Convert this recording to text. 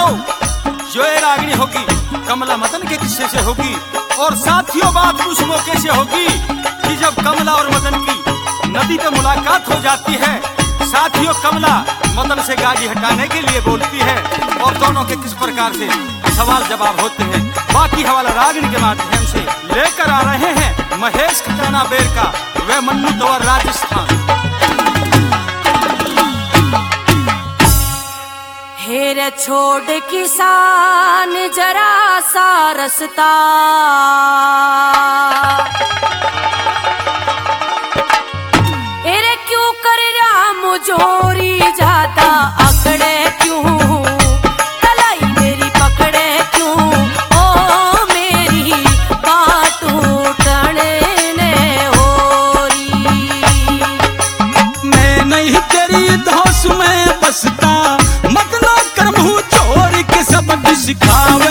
जो ये रागिनी होगी कमला मदन के किस्से से होगी। और साथियों बात उस मौके से होगी कि जब कमला और मदन की नदी पे मुलाकात हो जाती है। साथियों कमला मदन से गाड़ी हटाने के लिए बोलती है और दोनों के किस प्रकार से सवाल जवाब होते हैं, बाकी हवाला रागिनी के माध्यम से लेकर आ रहे हैं महेश खतराना बेर का वे मन्नू तंवर राजस्थान। हेरे छोड़ किसान जरा सा रस्ता, हेरे क्यों कर रहा मुझोरी ज्यादा अकड़े क्यों, कलाई मेरी पकड़े क्यों, ओ मेरी बाटू टने होरी। मैं नहीं तेरी धौस में बसता, मतलब कर मुँह छोड़ के सबक सिखावे।